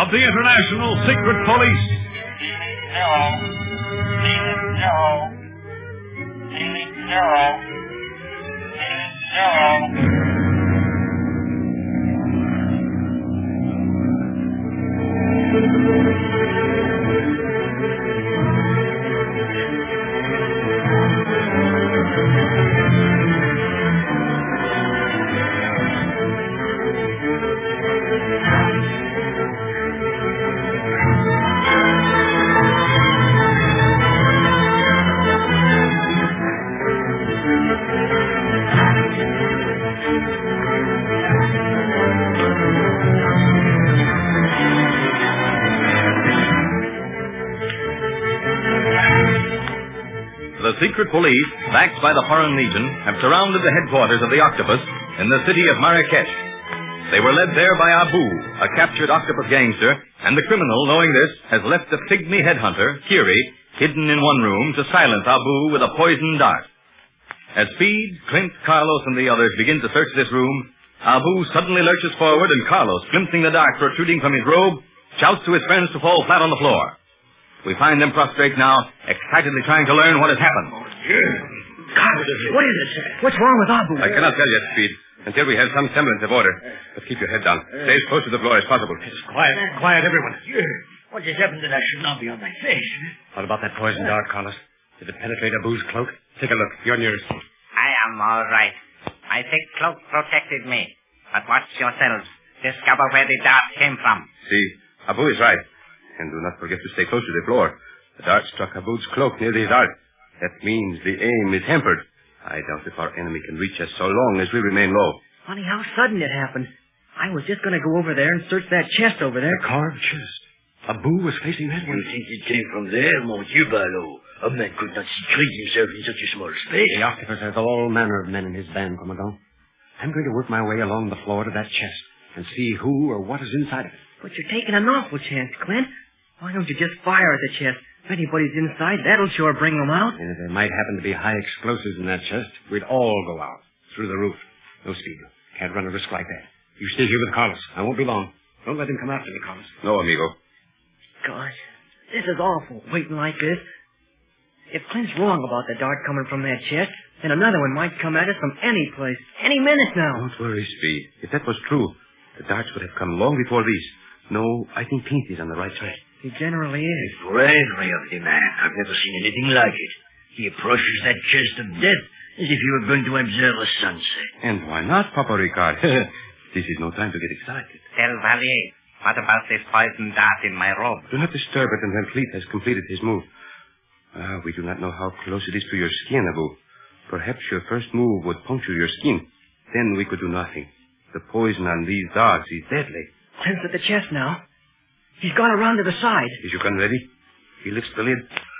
of the International Secret Police. The secret police, backed by the Foreign Legion, have surrounded the headquarters of the Octopus in the city of Marrakesh. They were led there by Abu, a captured Octopus gangster, and the criminal, knowing this, has left the pygmy headhunter, Kiri, hidden in one room to silence Abu with a poisoned dart. As Speed, Clint, Carlos, and the others begin to search this room, Abu suddenly lurches forward, and Carlos, glimpsing the dart protruding from his robe, shouts to his friends to fall flat on the floor. We find them prostrate now, excitedly trying to learn what has happened. Carlos, what is it, sir? What's wrong with Abu? I cannot tell yet, Speed, until we have some semblance of order. But keep your head down. Stay as close to the floor as possible. Quiet, everyone. What just happened to that should not be on my face? What about that poison dart, Carlos? Did it penetrate Abu's cloak? Take a look. You're nearest. I am all right. I think cloak protected me. But watch yourselves. Discover where the dart came from. See, Abu is right. And do not forget to stay close to the floor. The dart struck Abu's cloak near his heart. That means the aim is hampered. I doubt if our enemy can reach us so long as we remain low. Funny how sudden it happened. I was just going to go over there and search that chest over there. The carved chest. Abu was facing that way. You think it came from there, Monsieur Barlow? A man could not secrete himself in such a small space. The Octopus has all manner of men in his band, Commandant. I'm going to work my way along the floor to that chest and see who or what is inside of it. But you're taking an awful chance, Clint. Why don't you just fire at the chest? If anybody's inside, that'll sure bring them out. And if there might happen to be high explosives in that chest, we'd all go out. Through the roof. No, Speed. Can't run a risk like that. You stay here with Carlos. I won't be long. Don't let him come after me, Carlos. No, amigo. Gosh, this is awful, waiting like this. If Clint's wrong about the dart coming from that chest, then another one might come at us from any place, any minute now. Don't worry, Speed. If that was true, the darts would have come long before these. No, I think Clint is on the right track. He generally is. A bravery of the man. I've never seen anything like it. He approaches that chest of death as if he were going to observe a sunset. And why not, Papa Ricard? This is no time to get excited. Tell Valier, what about this poison dart in my robe? Do not disturb it until Clint has completed his move. We do not know how close it is to your skin, Abu. Perhaps your first move would puncture your skin. Then we could do nothing. The poison on these darts is deadly. Clint's at the chest now. He's gone around to the side. Is your gun ready? He lifts the lid.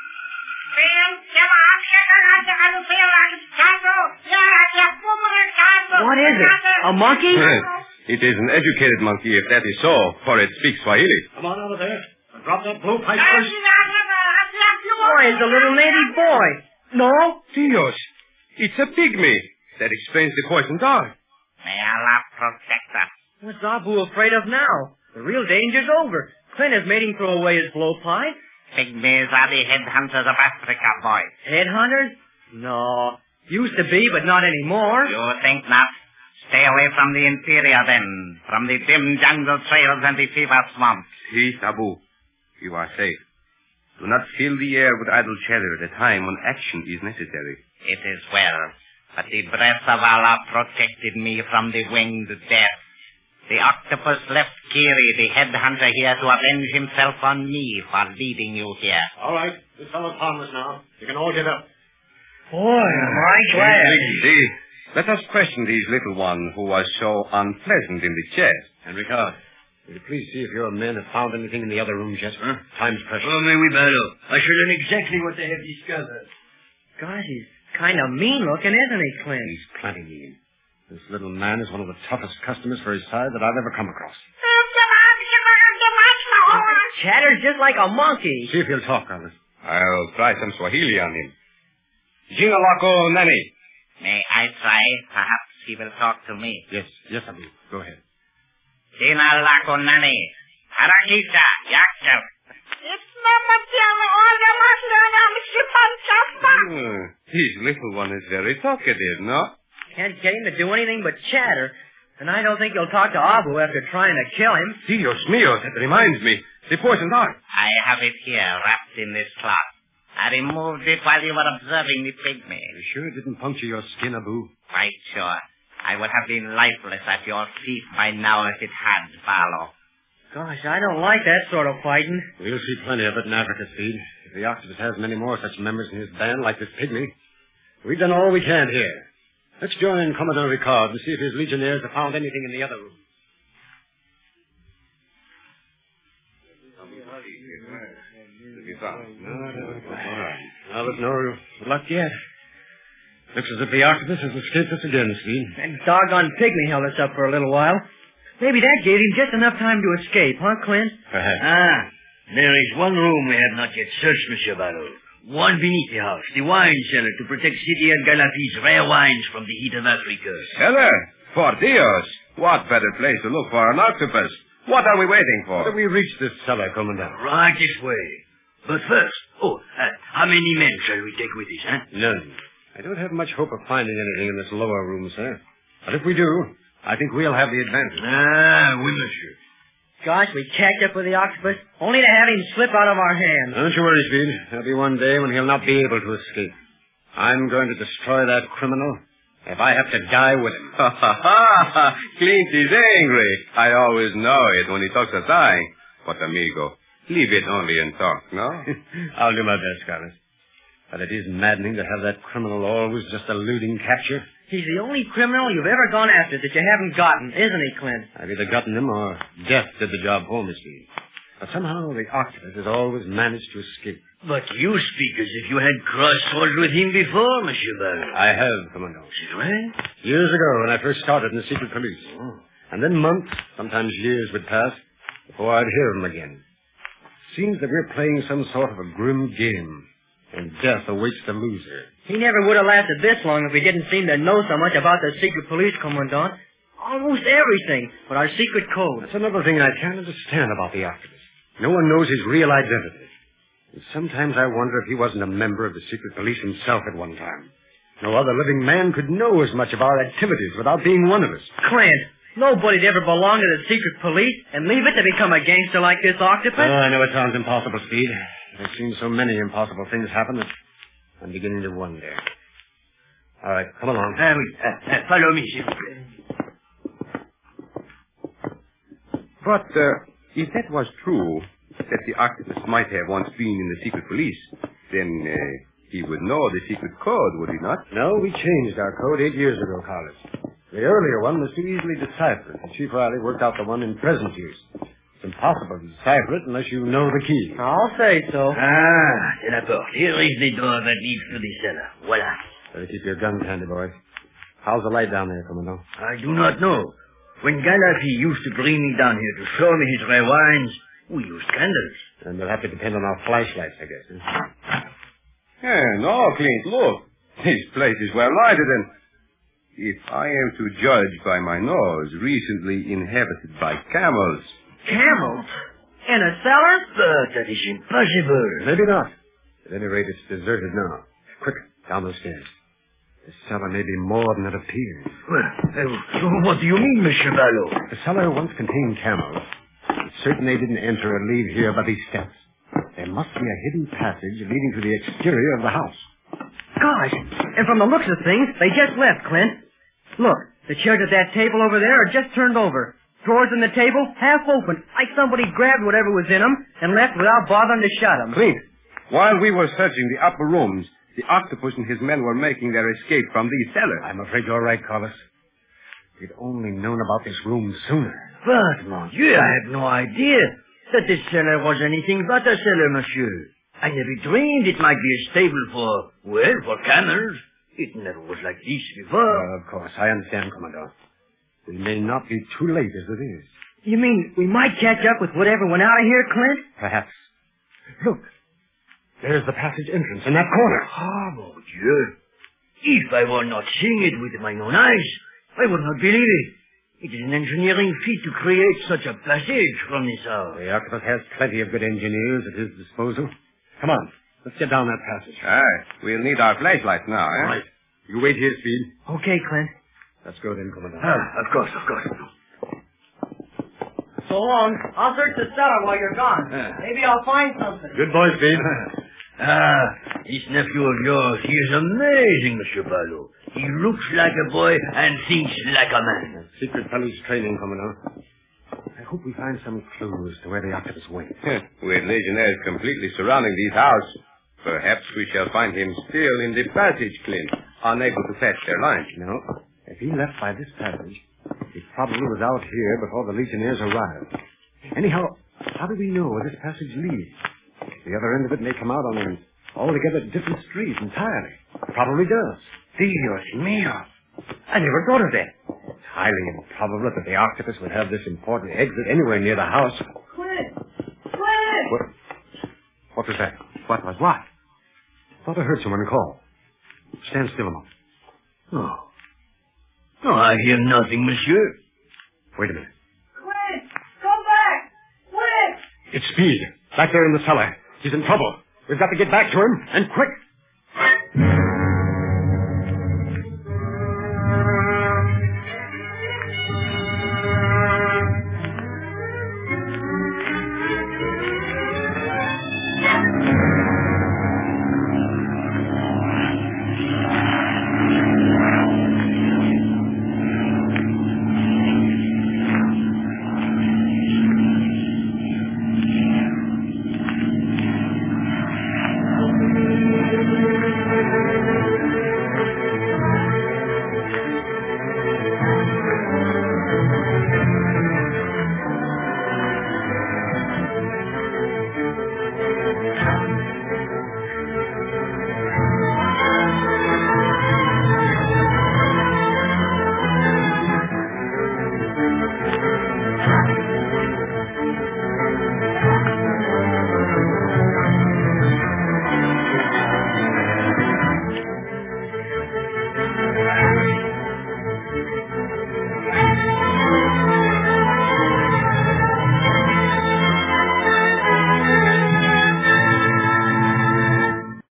What is it? A monkey? It is an educated monkey, if that is so, for it speaks Swahili. Come on out of there. Drop that blue pipe first. Boy, it's a little native boy. No? Dios, it's a pygmy. That explains the poison dart. May Allah protect us. What's Abu afraid of now? The real danger's over. Clint has made him throw away his blowpipe. Pygmies are the headhunters of Africa, boy. Headhunters? No. Used to be, but not anymore. You think not? Stay away from the interior, then. From the dim jungle trails and the fever swamps. See, Abu, you are safe. Do not fill the air with idle chatter at a time when action is necessary. It is well. But the breath of Allah protected me from the winged death. The Octopus left Kiri, the headhunter, here to avenge himself on me for leading you here. All right. This fellow's harmless now. You can all get up. Boy, am I glad. See, let us question these little one who was so unpleasant in the chest. And Ricard, will you please see if your men have found anything in the other rooms yet? Huh? Time's precious. Oh, may we, Barlow? I should learn exactly what they have discovered. Gosh, he's kind of mean looking, isn't he, Clint? He's plenty mean. This little man is one of the toughest customers for his side that I've ever come across. Chatters just like a monkey. See if he'll talk, Carlos. I'll try some Swahili on him. Jingalako Nani. May I try? Perhaps he will talk to me. Yes, Abu. Go ahead. Jingalako Nani. Harakita, Yakov. It's Mama Tiana, Olga Maslana, Mr. Panchapa. His little one is very talkative, no? Can't get him to do anything but chatter. And I don't think he'll talk to Abu after trying to kill him. Dios mío, that reminds me. The poison dart. I have it here, wrapped in this cloth. I removed it while you were observing the pygmy. You sure it didn't puncture your skin, Abu? Quite sure. I would have been lifeless at your feet by now if it had, Barlow. Gosh, I don't like that sort of fighting. We'll see plenty of it in Africa, Speed. If the Octopus has many more such members in his band like this pygmy, we've done all we can here. Let's join Commodore Ricard and see if his legionnaires have found anything in the other room. Well, there's no luck yet. Looks as if the Octopus has escaped us again, Speed. That doggone pygmy held us up for a little while. Maybe that gave him just enough time to escape, huh, Clint? Perhaps. There is one room we have not yet searched, Monsieur Barrow. One beneath the house, the wine cellar, to protect City and Galapis' rare wines from the heat of Africa. Cellar? Por Dios. What better place to look for an octopus? What are we waiting for? How do we reach this cellar, Commandant? Right this way. But first, how many men shall we take with us, huh? None. I don't have much hope of finding anything in this lower room, sir. But if we do, I think we'll have the advantage. Oui, monsieur. Gosh, we catch up with the Octopus, only to have him slip out of our hands. Don't you worry, Speed. There'll be one day when he'll not be able to escape. I'm going to destroy that criminal if I have to die with him. Ha ha ha! Clint is angry. I always know it when he talks of dying. But, amigo, leave it only in talk, no? I'll do my best, Carlos. But it is maddening to have that criminal always just eluding capture. He's the only criminal you've ever gone after that you haven't gotten, isn't he, Clint? I've either gotten him or death did the job for me, Speed. But somehow the Octopus has always managed to escape. But you speak as if you had crossed swords with him before, Monsieur Barrow. I have, Commandant. C'est vrai? Years ago when I first started in the secret police. And then months, sometimes years would pass before I'd hear him again. Seems that we're playing some sort of a grim game, and death awaits the loser. He never would have lasted this long if he didn't seem to know so much about the secret police, Commandant. Almost everything but our secret code. That's another thing I can't understand about the Octopus. No one knows his real identity. And sometimes I wonder if he wasn't a member of the secret police himself at one time. No other living man could know as much of our activities without being one of us. Clint, nobody'd ever belong to the secret police and leave it to become a gangster like this Octopus. I know it sounds impossible, Speed. I've seen so many impossible things happen that I'm beginning to wonder. All right, come along. Follow me, s'il vous plaît. But, if that was true, that the Octopus might have once been in the secret police, then he would know the secret code, would he not? No, we changed our code 8 years ago, Carlos. The earlier one was too easily deciphered, and Chief Riley worked out the one in present use. It's impossible to decipher it unless you know the key. I'll say so. C'est la porte. Here is the door that leads to the cellar. Voila. Better keep your guns handy, boy. How's the light down there, Commandant? I do not know. When Galafi used to bring me down here to show me his rare wines, we used candles. And we'll have to depend on our flashlights, I guess. No, Clint, look. This place is well lighted, and if I am to judge by my nose, recently inhabited by camels. Camels? In a cellar? But that is impossible. Maybe not. At any rate, it's deserted now. Quick, down the stairs. The cellar may be more than it appears. Well, what do you mean, Monsieur Barlow? The cellar once contained camels. It's certain they didn't enter or leave here by these steps. There must be a hidden passage leading to the exterior of the house. Gosh, and from the looks of things, they just left, Clint. Look, the chairs at that table over there are just turned over. Drawers in the table, half open, like somebody grabbed whatever was in them and left without bothering to shut them. Clint, while we were searching the upper rooms, the Octopus and his men were making their escape from these cellars. I'm afraid you're right, Carlos. We'd only known about this room sooner. But, mon Dieu, I had no idea that this cellar was anything but a cellar, monsieur. I never dreamed it might be a stable for camels. It never was like this before. Of course, I understand, Commandant. We may not be too late as it is. You mean we might catch up with whatever went out of here, Clint? Perhaps. Look, there's the passage entrance in that corner. Ah, mon Dieu. If I were not seeing it with my own eyes, I would not believe it. It is an engineering feat to create such a passage from this house. The octopus has plenty of good engineers at his disposal. Come on. Let's get down that passage. Aye. We'll need our flashlights now, eh? All right. You wait here, Speed. Okay, Clint. Let's go then, Commandant. Of course, of course. So long. I'll search the cellar while you're gone. Maybe I'll find something. Good boy, Speed. This nephew of yours, he is amazing, Monsieur Barlow. He looks like a boy and thinks like a man. Secret police training, Commandant. I hope we find some clues to where the octopus went. With legionnaires completely surrounding these houses, perhaps we shall find him still in the passage, Clint, unable to catch their line. No. If he left by this passage, he probably was out here before the legionnaires arrived. Anyhow, how do we know where this passage leads? The other end of it may come out on an altogether different street entirely. Probably does. Dios mío. I never thought of that. It's highly improbable that the octopus would have this important exit anywhere near the house. Clint! Clint! What was that? What was what? Thought I heard someone call. Stand still a moment. Oh. No, I hear nothing, monsieur. Wait a minute. Clint! Come back! Quick! It's Speed. Back there in the cellar. He's in trouble. We've got to get back to him, and quick.